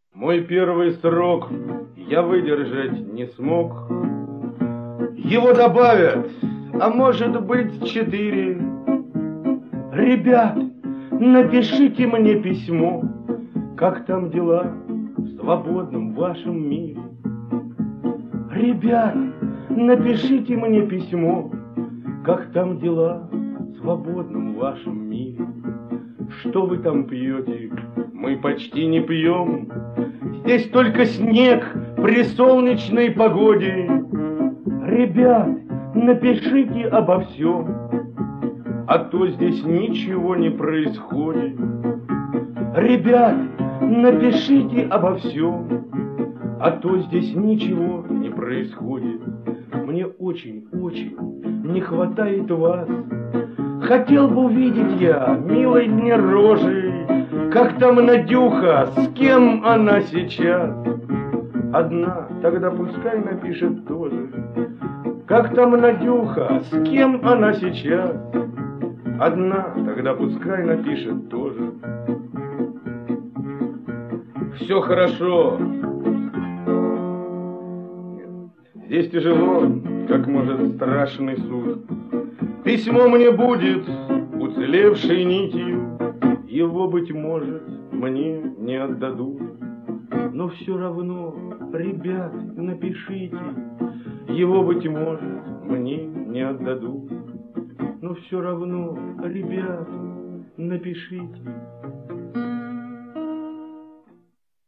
Мой первый срок я выдержать не смог. Его добавят, а может быть 4. Ребят, напишите мне письмо, как там дела в свободном вашем мире. Ребят, напишите мне письмо, как там дела в свободном вашем мире. Что вы там пьете? Мы почти не пьем. Здесь только снег при солнечной погоде. Ребят, напишите обо всем, а то здесь ничего не происходит. Ребят, напишите обо всем, а то здесь ничего не происходит. Мне очень-очень не хватает вас. Хотел бы увидеть я милой дне рожи, как там Надюха, с кем она сейчас. Одна, тогда пускай напишет тоже, как там Надюха, с кем она сейчас. Одна, тогда пускай напишет тоже. Все хорошо. Здесь тяжело, как может страшный суд. Письмо мне будет уцелевшей нитью, его, быть может, мне не отдадут. Но все равно, ребят, напишите, его, быть может, мне не отдадут. Но все равно, ребят, напишите,